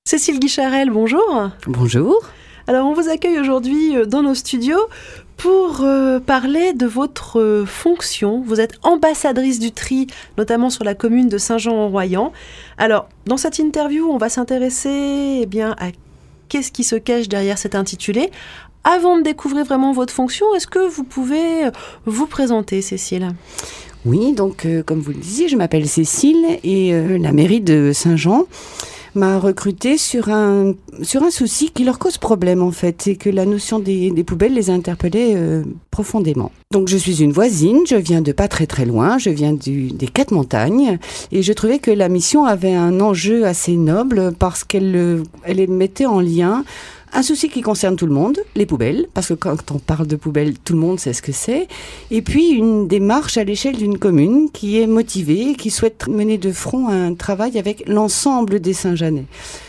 Cécile Guicharel, bonjour. Bonjour. Alors, on vous accueille aujourd'hui dans nos studios pour parler de votre fonction. Vous êtes ambassadrice du tri, notamment sur la commune de Saint-Jean-en-Royans. Alors, dans cette interview, on va s'intéresser à qu'est-ce qui se cache derrière cet intitulé. Avant de découvrir vraiment votre fonction, est-ce que vous pouvez vous présenter, Cécile ? Oui, donc comme vous le disiez, je m'appelle Cécile et la mairie de Saint-Jean m'a recrutée sur un souci qui leur cause problème en fait, c'est que la notion des poubelles les a interpellés profondément. Donc je suis une voisine, je viens de pas très très loin, je viens des Quatre Montagnes et je trouvais que la mission avait un enjeu assez noble parce qu'elle mettait en lien un souci qui concerne tout le monde, les poubelles, parce que quand on parle de poubelles, tout le monde sait ce que c'est. Et puis une démarche à l'échelle d'une commune qui est motivée, qui souhaite mener de front un travail avec l'ensemble des Saint-Jeanais.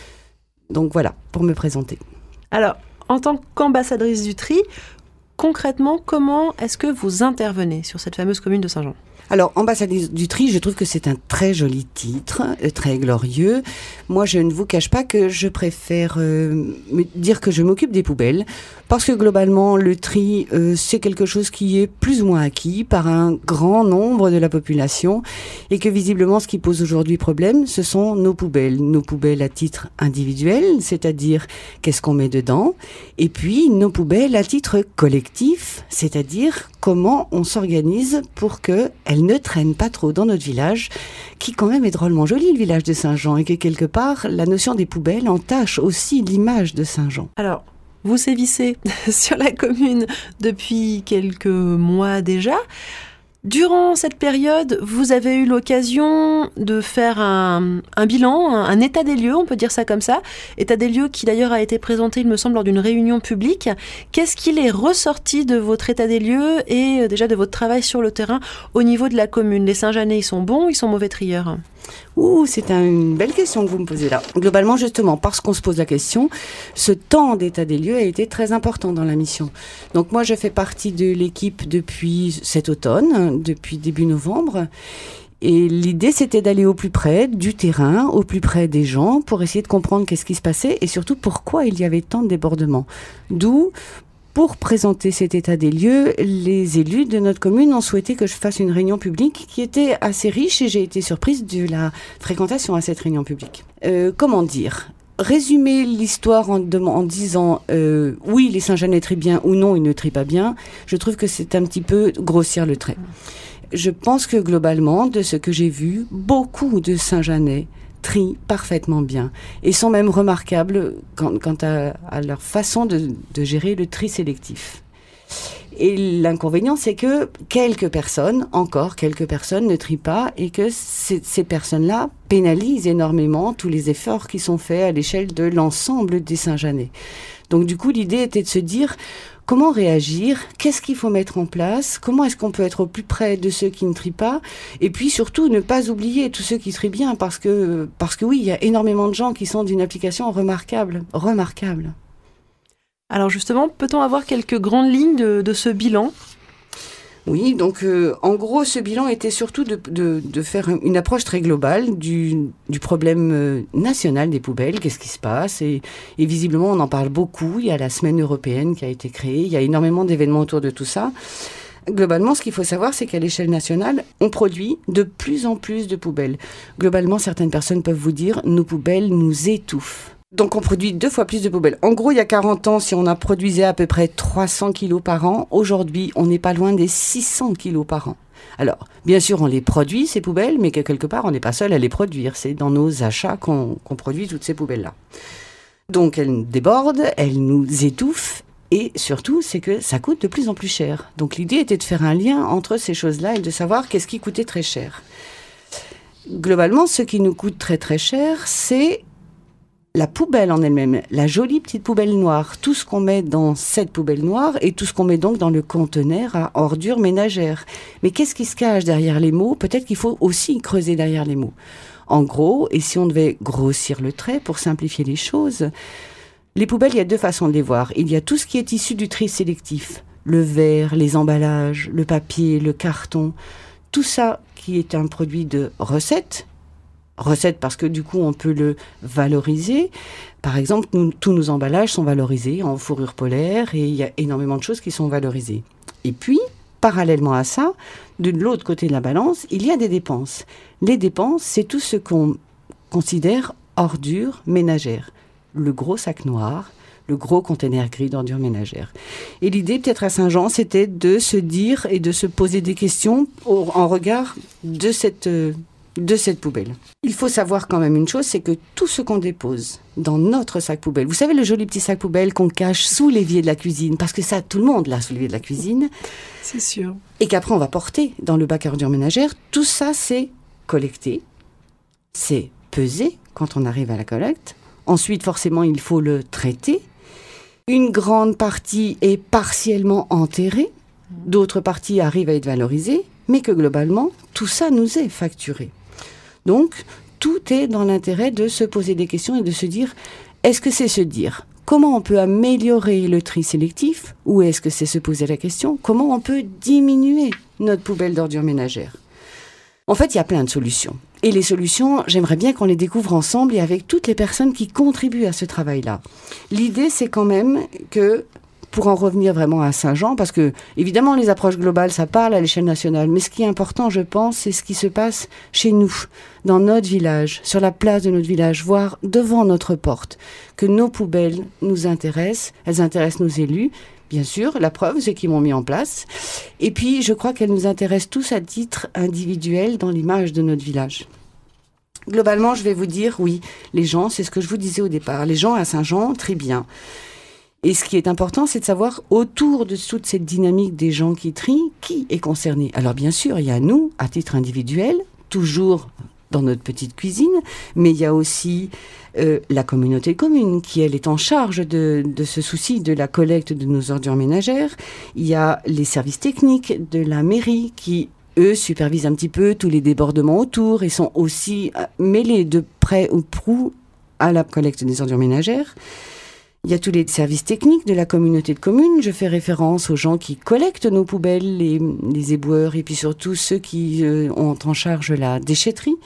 Donc voilà, pour me présenter. Alors, en tant qu'ambassadrice du tri, concrètement, comment est-ce que vous intervenez sur cette fameuse commune de Saint-Jean ? Alors, ambassadrice du tri, je trouve que c'est un très joli titre, très glorieux. Moi, je ne vous cache pas que je préfère me dire que je m'occupe des poubelles, parce que globalement, le tri, c'est quelque chose qui est plus ou moins acquis par un grand nombre de la population, et que visiblement, ce qui pose aujourd'hui problème, ce sont nos poubelles à titre individuel, c'est-à-dire qu'est-ce qu'on met dedans, et puis nos poubelles à titre collectif, c'est-à-dire comment on s'organise pour que elles ne traînent pas trop dans notre village, qui quand même est drôlement joli, le village de Saint-Jean, et que quelque part, la notion des poubelles entache aussi l'image de Saint-Jean. Alors, vous sévissez sur la commune depuis quelques mois déjà. Durant cette période, vous avez eu l'occasion de faire un bilan, un état des lieux, on peut dire ça comme ça. État des lieux qui d'ailleurs a été présenté, il me semble, lors d'une réunion publique. Qu'est-ce qu'il est ressorti de votre état des lieux et déjà de votre travail sur le terrain au niveau de la commune ? Les Saint-Jeanais, ils sont bons ou ils sont mauvais trieurs ? C'est une belle question que vous me posez là. Globalement, justement, parce qu'on se pose la question, ce temps d'état des lieux a été très important dans la mission. Donc moi, je fais partie de l'équipe depuis cet automne, depuis début novembre. Et l'idée, c'était d'aller au plus près du terrain, au plus près des gens, pour essayer de comprendre qu'est-ce qui se passait et surtout pourquoi il y avait tant de débordements. D'où, pour présenter cet état des lieux, les élus de notre commune ont souhaité que je fasse une réunion publique qui était assez riche et j'ai été surprise de la fréquentation à cette réunion publique. Comment dire ? Résumer l'histoire en disant oui, les Saint-Jeanais trient bien ou non, ils ne trient pas bien, je trouve que c'est un petit peu grossir le trait. Je pense que globalement, de ce que j'ai vu, beaucoup de Saint-Jeanais trient parfaitement bien et sont même remarquables quant à leur façon de gérer le tri sélectif. Et l'inconvénient, c'est que quelques personnes ne trient pas et que ces personnes-là pénalisent énormément tous les efforts qui sont faits à l'échelle de l'ensemble des Saint-Jeanais. Donc du coup, l'idée était de se dire comment réagir, qu'est-ce qu'il faut mettre en place, comment est-ce qu'on peut être au plus près de ceux qui ne trient pas, et puis surtout ne pas oublier tous ceux qui trient bien, parce que oui, il y a énormément de gens qui sont d'une application remarquable. Alors justement, peut-on avoir quelques grandes lignes de ce bilan ? Oui, donc en gros, ce bilan était surtout de faire une approche très globale du problème national des poubelles, qu'est-ce qui se passe, et visiblement on en parle beaucoup, il y a la semaine européenne qui a été créée, il y a énormément d'événements autour de tout ça. Globalement, ce qu'il faut savoir, c'est qu'à l'échelle nationale, on produit de plus en plus de poubelles. Globalement, certaines personnes peuvent vous dire, nos poubelles nous étouffent. Donc on produit 2 fois plus de poubelles. En gros, il y a 40 ans, si on a produisait à peu près 300 kilos par an, aujourd'hui, on n'est pas loin des 600 kilos par an. Alors, bien sûr, on les produit, ces poubelles, mais que quelque part, on n'est pas seul à les produire. C'est dans nos achats qu'on produit toutes ces poubelles-là. Donc elles débordent, elles nous étouffent, et surtout, c'est que ça coûte de plus en plus cher. Donc l'idée était de faire un lien entre ces choses-là et de savoir qu'est-ce qui coûtait très cher. Globalement, ce qui nous coûte très très cher, c'est la poubelle en elle-même, la jolie petite poubelle noire, tout ce qu'on met dans cette poubelle noire et tout ce qu'on met donc dans le conteneur à ordures ménagères. Mais qu'est-ce qui se cache derrière les mots ? Peut-être qu'il faut aussi creuser derrière les mots. En gros, et si on devait grossir le trait pour simplifier les choses, les poubelles, il y a 2 façons de les voir. Il y a tout ce qui est issu du tri sélectif, le verre, les emballages, le papier, le carton, tout ça qui est un produit de recette, Recette parce que du coup, on peut le valoriser. Par exemple, tous nos emballages sont valorisés en fourrure polaire et il y a énormément de choses qui sont valorisées. Et puis, parallèlement à ça, de l'autre côté de la balance, il y a des dépenses. Les dépenses, c'est tout ce qu'on considère ordures ménagères. Le gros sac noir, le gros conteneur gris d'ordures ménagères. Et l'idée, peut-être à Saint-Jean, c'était de se dire et de se poser des questions en regard de cette poubelle. Il faut savoir quand même une chose, c'est que tout ce qu'on dépose dans notre sac poubelle, vous savez le joli petit sac poubelle qu'on cache sous l'évier de la cuisine, parce que ça, tout le monde l'a sous l'évier de la cuisine. C'est sûr. Et qu'après on va porter dans le bac à ordures ménagères, tout ça c'est collecté, c'est pesé quand on arrive à la collecte. Ensuite, forcément, il faut le traiter. Une grande partie est partiellement enterrée, d'autres parties arrivent à être valorisées, mais que globalement, tout ça nous est facturé. Donc, tout est dans l'intérêt de se poser des questions et de se dire, est-ce que c'est se dire comment on peut améliorer le tri sélectif ou est-ce que c'est se poser la question, comment on peut diminuer notre poubelle d'ordures ménagères ? En fait, il y a plein de solutions. Et les solutions, j'aimerais bien qu'on les découvre ensemble et avec toutes les personnes qui contribuent à ce travail-là. L'idée, c'est quand même que, pour en revenir vraiment à Saint-Jean, parce que, évidemment, les approches globales, ça parle à l'échelle nationale, mais ce qui est important, je pense, c'est ce qui se passe chez nous, dans notre village, sur la place de notre village, voire devant notre porte, que nos poubelles nous intéressent, elles intéressent nos élus. Bien sûr, la preuve, c'est qu'ils m'ont mis en place. Et puis, je crois qu'elles nous intéressent tous à titre individuel dans l'image de notre village. Globalement, je vais vous dire, oui, les gens, c'est ce que je vous disais au départ, les gens à Saint-Jean, très bien. Et ce qui est important, c'est de savoir, autour de toute cette dynamique des gens qui trient, qui est concerné. Alors bien sûr, il y a nous, à titre individuel, toujours dans notre petite cuisine, mais il y a aussi la communauté de communes qui, elle, est en charge de ce souci de la collecte de nos ordures ménagères. Il y a les services techniques de la mairie qui, eux, supervisent un petit peu tous les débordements autour et sont aussi mêlés de près ou prou à la collecte des ordures ménagères. Il y a tous les services techniques de la communauté de communes. Je fais référence aux gens qui collectent nos poubelles, les éboueurs, et puis surtout ceux qui ont en charge la déchetterie.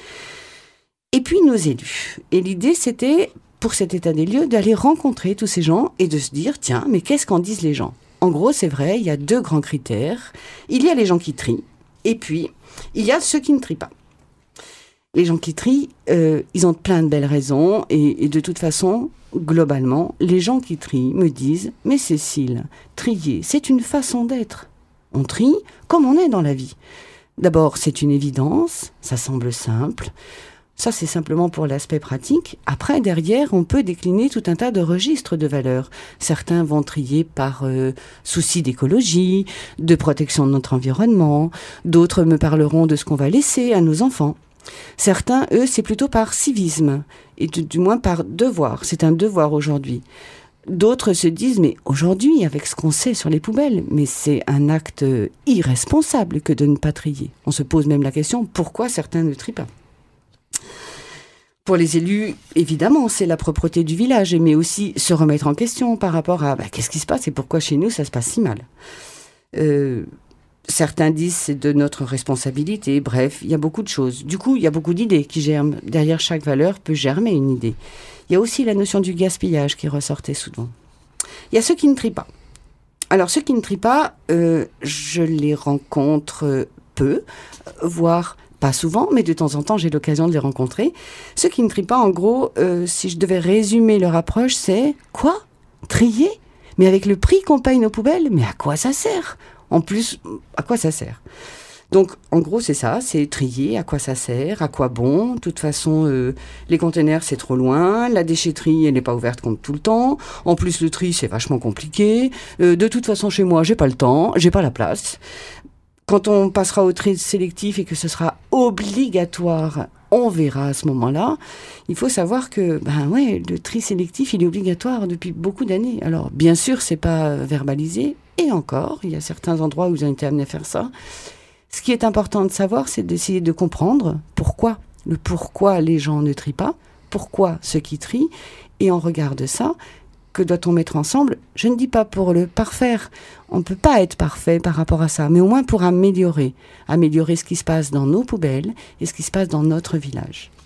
Et puis nos élus. Et l'idée, c'était, pour cet état des lieux, d'aller rencontrer tous ces gens et de se dire, tiens, mais qu'est-ce qu'en disent les gens ? En gros, c'est vrai, il y a 2 grands critères. Il y a les gens qui trient, et puis il y a ceux qui ne trient pas. Les gens qui trient, ils ont plein de belles raisons, et de toute façon, globalement, les gens qui trient me disent « Mais Cécile, trier, c'est une façon d'être. On trie comme on est dans la vie. D'abord, c'est une évidence, ça semble simple. Ça, c'est simplement pour l'aspect pratique. Après, derrière, on peut décliner tout un tas de registres de valeurs. Certains vont trier par souci d'écologie, de protection de notre environnement. D'autres me parleront de ce qu'on va laisser à nos enfants. Certains, eux, c'est plutôt par civisme, et du moins par devoir. C'est un devoir aujourd'hui. D'autres se disent, mais aujourd'hui, avec ce qu'on sait sur les poubelles, mais c'est un acte irresponsable que de ne pas trier. On se pose même la question, pourquoi certains ne trient pas ? Pour les élus, évidemment, c'est la propreté du village, mais aussi se remettre en question par rapport à qu'est-ce qui se passe et pourquoi chez nous ça se passe si mal. Certains disent c'est de notre responsabilité, bref, il y a beaucoup de choses. Du coup, il y a beaucoup d'idées qui germent. Derrière chaque valeur peut germer une idée. Il y a aussi la notion du gaspillage qui ressortait souvent. Il y a ceux qui ne trient pas. Alors, ceux qui ne trient pas, je les rencontre peu, voire pas souvent, mais de temps en temps, j'ai l'occasion de les rencontrer. Ceux qui ne trient pas, en gros, si je devais résumer leur approche, c'est « Quoi ? Trier ? Mais avec le prix qu'on paye nos poubelles, mais à quoi ça sert ? En plus, à quoi ça sert ? » Donc, en gros, c'est ça, c'est trier, à quoi ça sert, à quoi bon. De toute façon, les containers, c'est trop loin. La déchetterie, elle n'est pas ouverte comme tout le temps. En plus, le tri, c'est vachement compliqué. De toute façon, chez moi, j'ai pas le temps, j'ai pas la place. Quand on passera au tri sélectif et que ce sera obligatoire, on verra à ce moment-là. Il faut savoir que, le tri sélectif, il est obligatoire depuis beaucoup d'années. Alors, bien sûr, c'est pas verbalisé. Et encore, il y a certains endroits où ils ont été amenés à faire ça. Ce qui est important de savoir, c'est d'essayer de comprendre pourquoi les gens ne trient pas, pourquoi ceux qui trient, et on regarde ça. Que doit-on mettre ensemble ? Je ne dis pas pour le parfaire. On ne peut pas être parfait par rapport à ça, mais au moins pour améliorer ce qui se passe dans nos poubelles et ce qui se passe dans notre village.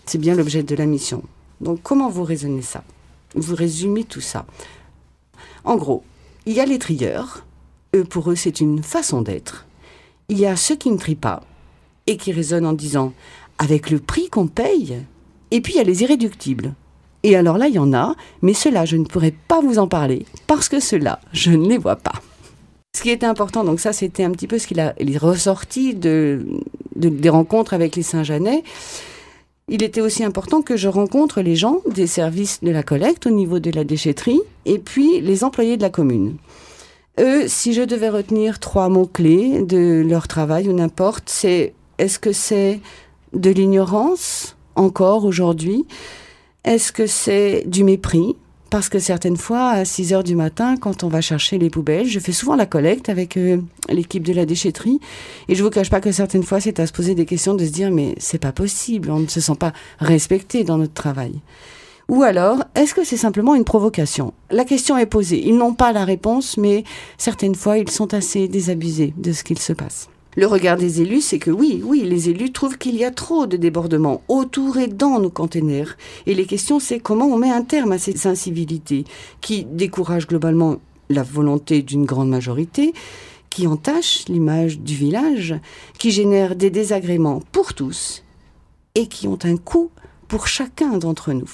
C'est bien l'objet de la mission. Donc, comment vous raisonnez ça? Vous résumez tout ça. En gros, il y a les trieurs. Pour eux, c'est une façon d'être. Il y a ceux qui ne trient pas et qui raisonnent en disant « avec le prix qu'on paye ». Et puis, il y a les irréductibles. Et alors là, il y en a, mais ceux-là, je ne pourrais pas vous en parler parce que ceux-là, je ne les vois pas. Ce qui était important, donc ça, c'était un petit peu ce qu'il est ressorti des rencontres avec les Saint-Jeanais. Il était aussi important que je rencontre les gens des services de la collecte au niveau de la déchetterie et puis les employés de la commune. Eux, si je devais retenir 3 mots-clés de leur travail ou n'importe, est-ce que c'est de l'ignorance, encore aujourd'hui? Est-ce que c'est du mépris? Parce que certaines fois, à 6h du matin, quand on va chercher les poubelles, je fais souvent la collecte avec l'équipe de la déchetterie. Et je vous cache pas que certaines fois, c'est à se poser des questions, de se dire, mais c'est pas possible, on ne se sent pas respecté dans notre travail. Ou alors, est-ce que c'est simplement une provocation? La question est posée. Ils n'ont pas la réponse, mais certaines fois, ils sont assez désabusés de ce qu'il se passe. Le regard des élus, c'est que oui, les élus trouvent qu'il y a trop de débordements autour et dans nos containers. Et les questions, c'est comment on met un terme à ces incivilités qui découragent globalement la volonté d'une grande majorité, qui entachent l'image du village, qui génèrent des désagréments pour tous et qui ont un coût pour chacun d'entre nous.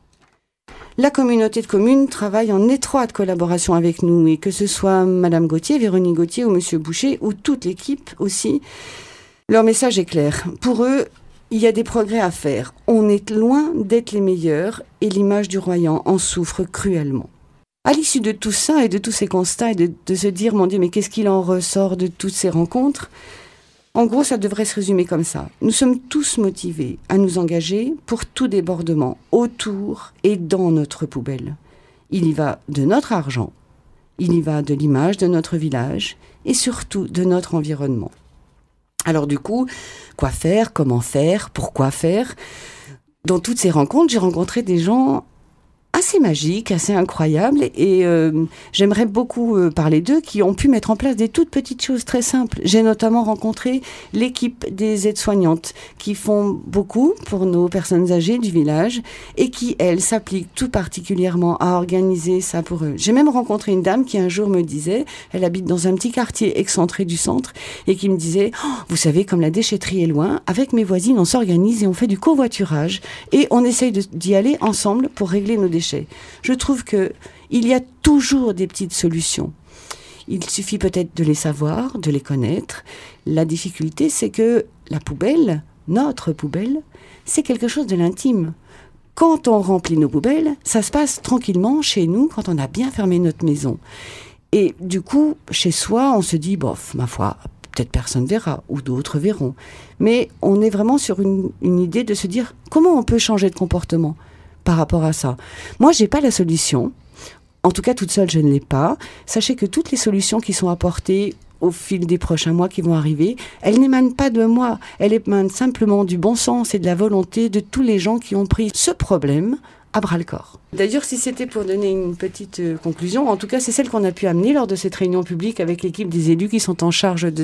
La communauté de communes travaille en étroite collaboration avec nous, et que ce soit Madame Gauthier, Véronique Gauthier ou Monsieur Boucher, ou toute l'équipe aussi, leur message est clair. Pour eux, il y a des progrès à faire. On est loin d'être les meilleurs, et l'image du Royan en souffre cruellement. À l'issue de tout ça, et de tous ces constats, et de se dire, mon Dieu, mais qu'est-ce qu'il en ressort de toutes ces rencontres ? En gros, ça devrait se résumer comme ça. Nous sommes tous motivés à nous engager pour tout débordement autour et dans notre poubelle. Il y va de notre argent, il y va de l'image de notre village et surtout de notre environnement. Alors du coup, quoi faire, comment faire, pourquoi faire ? Dans toutes ces rencontres, j'ai rencontré des gens assez magiques, assez incroyables, et j'aimerais beaucoup parler d'eux, qui ont pu mettre en place des toutes petites choses très simples. J'ai notamment rencontré l'équipe des aides-soignantes qui font beaucoup pour nos personnes âgées du village et qui, elles, s'appliquent tout particulièrement à organiser ça pour eux. J'ai même rencontré une dame qui un jour me disait, elle habite dans un petit quartier excentré du centre, et qui me disait, vous savez, comme la déchetterie est loin, avec mes voisines, on s'organise et on fait du covoiturage et on essaye d'y aller ensemble pour régler nos déchets. Je trouve qu'il y a toujours des petites solutions. Il suffit peut-être de les savoir, de les connaître. La difficulté, c'est que la poubelle, notre poubelle, c'est quelque chose de l'intime. Quand on remplit nos poubelles, ça se passe tranquillement chez nous quand on a bien fermé notre maison. Et du coup, chez soi, on se dit, bof, ma foi, peut-être personne verra, ou d'autres verront. Mais on est vraiment sur une idée de se dire, comment on peut changer de comportement par rapport à ça. Moi, j'ai pas la solution. En tout cas, toute seule, je ne l'ai pas. Sachez que toutes les solutions qui sont apportées au fil des prochains mois qui vont arriver, elles n'émanent pas de moi. Elles émanent simplement du bon sens et de la volonté de tous les gens qui ont pris ce problème à bras-le-corps. D'ailleurs, si c'était pour donner une petite conclusion, en tout cas, c'est celle qu'on a pu amener lors de cette réunion publique avec l'équipe des élus qui sont en charge de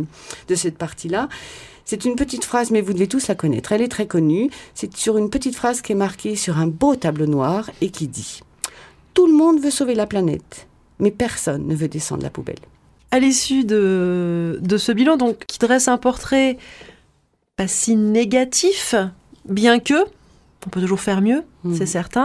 cette partie-là. C'est une petite phrase, mais vous devez tous la connaître. Elle est très connue. C'est sur une petite phrase qui est marquée sur un beau tableau noir et qui dit « Tout le monde veut sauver la planète, mais personne ne veut descendre la poubelle. » À l'issue de ce bilan, donc, qui dresse un portrait pas si négatif, bien que, on peut toujours faire mieux, c'est certain.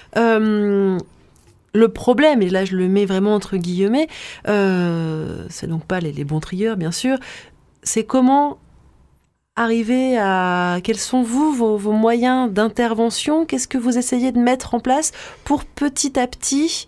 Le problème, et là je le mets vraiment entre guillemets, c'est donc pas les bons trieurs, bien sûr, c'est comment arriver à... Quels sont vos moyens d'intervention? Qu'est-ce que vous essayez de mettre en place pour petit à petit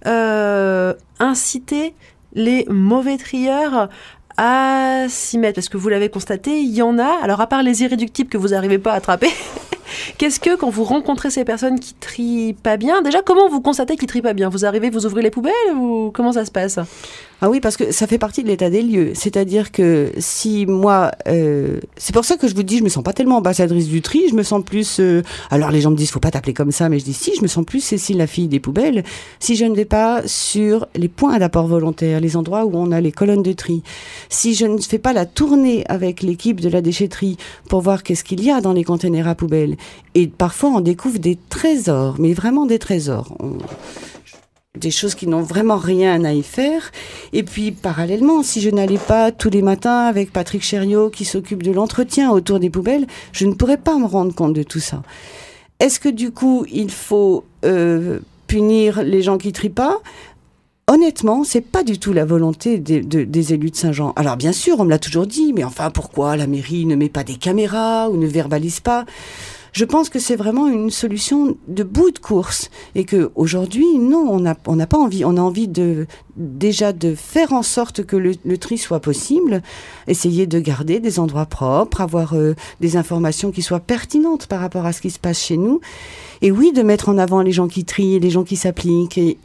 inciter les mauvais trieurs à s'y mettre? Parce que vous l'avez constaté, il y en a. Alors à part les irréductibles que vous n'arrivez pas à attraper, qu'est-ce que, quand vous rencontrez ces personnes qui trient pas bien, déjà comment vous constatez qu'ils trient pas bien? Vous arrivez, vous ouvrez les poubelles ou comment ça se passe? Ah oui, parce que ça fait partie de l'état des lieux. C'est-à-dire que si moi... c'est pour ça que je vous dis, je me sens pas tellement ambassadrice du tri, je me sens plus... alors les gens me disent, faut pas t'appeler comme ça, mais je dis si, je me sens plus Cécile, la fille des poubelles, si je ne vais pas sur les points d'apport volontaire, les endroits où on a les colonnes de tri, si je ne fais pas la tournée avec l'équipe de la déchetterie pour voir qu'est-ce qu'il y a dans les containers à poubelles, poubelles. Et parfois, on découvre des trésors, mais vraiment des trésors. Des choses qui n'ont vraiment rien à y faire. Et puis, parallèlement, si je n'allais pas tous les matins avec Patrick Chériot qui s'occupe de l'entretien autour des poubelles, je ne pourrais pas me rendre compte de tout ça. Est-ce que du coup, il faut punir les gens qui trient pas ? Honnêtement, c'est pas du tout la volonté des élus de Saint-Jean. Alors bien sûr, on me l'a toujours dit, mais enfin, pourquoi la mairie ne met pas des caméras ou ne verbalise pas ? Je pense que c'est vraiment une solution de bout de course et que aujourd'hui, non, on n'a pas envie. On a envie déjà de faire en sorte que le tri soit possible, essayer de garder des endroits propres, avoir des informations qui soient pertinentes par rapport à ce qui se passe chez nous. Et oui, de mettre en avant les gens qui trient, les gens qui s'appliquent et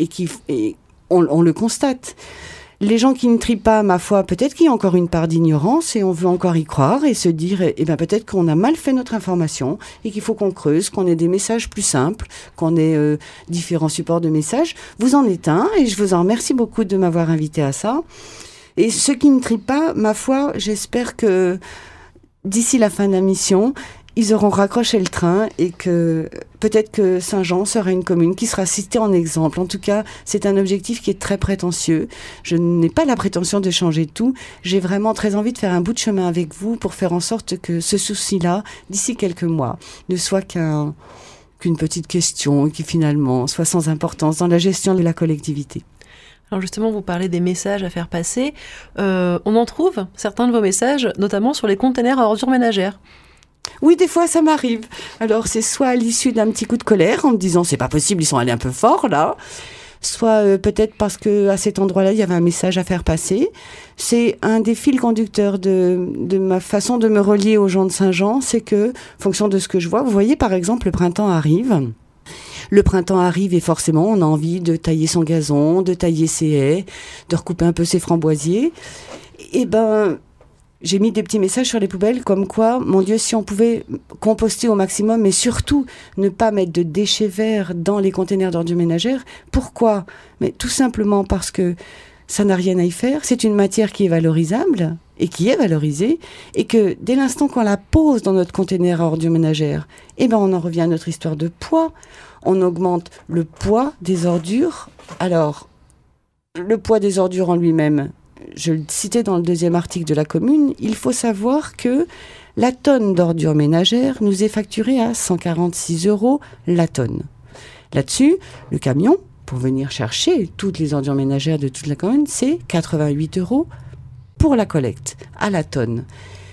on le constate. Les gens qui ne trient pas, ma foi, peut-être qu'il y a encore une part d'ignorance et on veut encore y croire et se dire, peut-être qu'on a mal fait notre information et qu'il faut qu'on creuse, qu'on ait des messages plus simples, qu'on ait différents supports de messages. Vous en êtes un et je vous en remercie beaucoup de m'avoir invité à ça. Et ceux qui ne trient pas, ma foi, j'espère que d'ici la fin de la mission, ils auront raccroché le train et que peut-être que Saint-Jean sera une commune qui sera citée en exemple. En tout cas, c'est un objectif qui est très prétentieux. Je n'ai pas la prétention de changer tout. J'ai vraiment très envie de faire un bout de chemin avec vous pour faire en sorte que ce souci-là, d'ici quelques mois, ne soit qu'une petite question et qui finalement soit sans importance dans la gestion de la collectivité. Alors justement, vous parlez des messages à faire passer. On en trouve certains de vos messages, notamment sur les containers à ordures ménagères. Oui, des fois, ça m'arrive. Alors, c'est soit à l'issue d'un petit coup de colère, en me disant, c'est pas possible, ils sont allés un peu fort, là. Soit peut-être parce que à cet endroit-là, il y avait un message à faire passer. C'est un des fils conducteurs de ma façon de me relier aux gens de Saint-Jean, c'est que, en fonction de ce que je vois, vous voyez, par exemple, le printemps arrive. Le printemps arrive et forcément, on a envie de tailler son gazon, de tailler ses haies, de recouper un peu ses framboisiers. Et j'ai mis des petits messages sur les poubelles comme quoi, mon Dieu, si on pouvait composter au maximum, mais surtout ne pas mettre de déchets verts dans les containers d'ordures ménagères. Pourquoi ? Mais tout simplement parce que ça n'a rien à y faire. C'est une matière qui est valorisable et qui est valorisée et que dès l'instant qu'on la pose dans notre container à ordures ménagères, on en revient à notre histoire de poids. On augmente le poids des ordures. Alors, le poids des ordures en lui-même, je le citais dans le 2e article de la commune, il faut savoir que la tonne d'ordures ménagères nous est facturée à 146 € la tonne. Là-dessus, le camion, pour venir chercher toutes les ordures ménagères de toute la commune, c'est 88 € pour la collecte, à la tonne.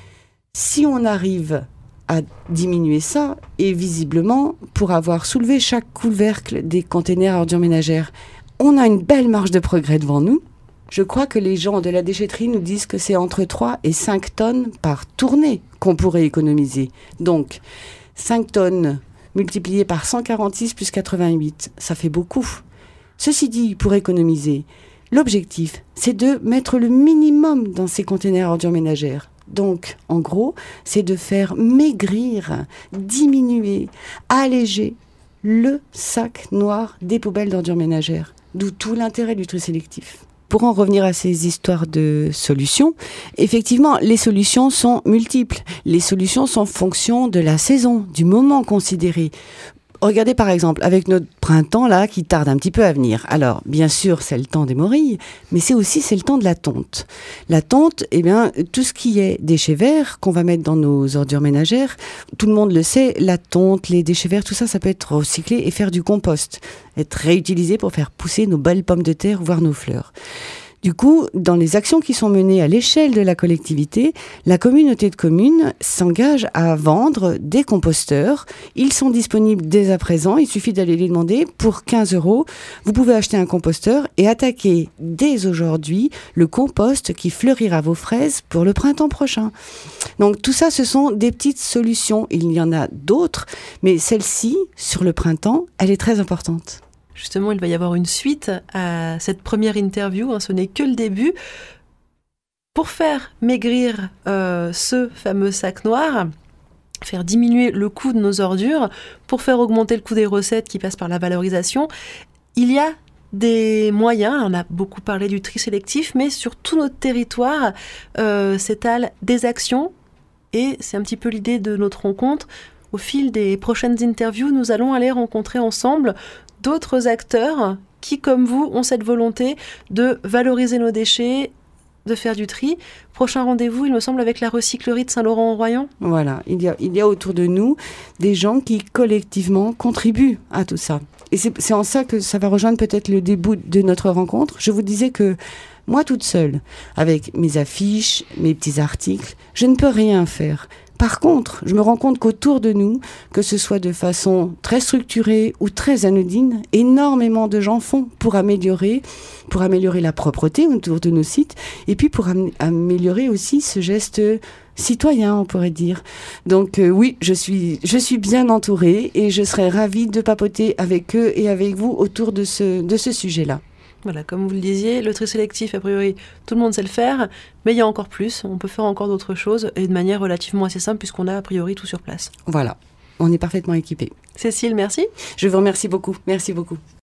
Si on arrive à diminuer ça, et visiblement, pour avoir soulevé chaque couvercle des containers à ordures ménagères, on a une belle marge de progrès devant nous. Je crois que les gens de la déchetterie nous disent que c'est entre 3 et 5 tonnes par tournée qu'on pourrait économiser. Donc, 5 tonnes multipliées par 146 plus 88, ça fait beaucoup. Ceci dit, pour économiser, l'objectif, c'est de mettre le minimum dans ces containers à ordures ménagères. Donc, en gros, c'est de faire maigrir, diminuer, alléger le sac noir des poubelles d'ordures ménagères. D'où tout l'intérêt du tri sélectif. Pour en revenir à ces histoires de solutions, effectivement, les solutions sont multiples. Les solutions sont en fonction de la saison, du moment considéré. Regardez par exemple, avec notre printemps là, qui tarde un petit peu à venir. Alors, bien sûr, c'est le temps des morilles, mais c'est le temps de la tonte. La tonte, tout ce qui est déchets verts qu'on va mettre dans nos ordures ménagères, tout le monde le sait, la tonte, les déchets verts, tout ça, ça peut être recyclé et faire du compost, être réutilisé pour faire pousser nos belles pommes de terre, voire nos fleurs. Du coup, dans les actions qui sont menées à l'échelle de la collectivité, la communauté de communes s'engage à vendre des composteurs. Ils sont disponibles dès à présent. Il suffit d'aller les demander. Pour 15 €, vous pouvez acheter un composteur et attaquer dès aujourd'hui le compost qui fleurira vos fraises pour le printemps prochain. Donc tout ça, ce sont des petites solutions. Il y en a d'autres, mais celle-ci, sur le printemps, elle est très importante. Justement, il va y avoir une suite à cette première interview, ce n'est que le début. Pour faire maigrir ce fameux sac noir, faire diminuer le coût de nos ordures, pour faire augmenter le coût des recettes qui passent par la valorisation, il y a des moyens. On a beaucoup parlé du tri sélectif, mais sur tout notre territoire s'étalent des actions, et c'est un petit peu l'idée de notre rencontre. au fil des prochaines interviews, nous allons aller rencontrer ensemble d'autres acteurs qui, comme vous, ont cette volonté de valoriser nos déchets, de faire du tri. Prochain rendez-vous, il me semble, avec la recyclerie de Saint-Laurent-en-Royan. Voilà, il y a autour de nous des gens qui collectivement contribuent à tout ça. Et c'est en ça que ça va rejoindre peut-être le début de notre rencontre. Je vous disais que moi toute seule, avec mes affiches, mes petits articles, je ne peux rien faire. Par contre, je me rends compte qu'autour de nous, que ce soit de façon très structurée ou très anodine, énormément de gens font pour améliorer la propreté autour de nos sites et puis pour améliorer aussi ce geste citoyen, on pourrait dire. Donc oui, je suis bien entourée et je serais ravie de papoter avec eux et avec vous autour de ce sujet-là. Voilà, comme vous le disiez, le tri sélectif, a priori, tout le monde sait le faire, mais il y a encore plus, on peut faire encore d'autres choses, et de manière relativement assez simple, puisqu'on a a priori tout sur place. Voilà, on est parfaitement équipés. Cécile, merci. Je vous remercie beaucoup, merci beaucoup.